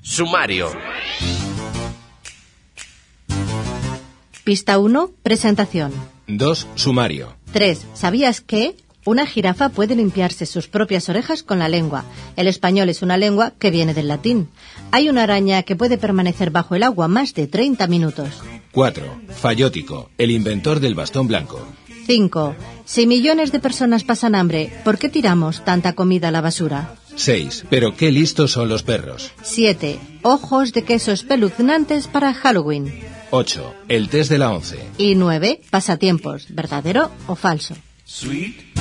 Sumario. Pista 1, presentación. 2. Sumario. 3. ¿Sabías que una jirafa puede limpiarse sus propias orejas con la lengua? El español es una lengua que viene del latín. Hay una araña que puede permanecer bajo el agua más de 30 minutos. 4. Fayótico, el inventor del bastón blanco. 5. Si millones de personas pasan hambre, ¿por qué tiramos tanta comida a la basura? 6. Pero qué listos son los perros. 7. Ojos de queso espeluznantes para Halloween. 8. El test de la 11. Y 9. Pasatiempos, ¿verdadero o falso? Sweet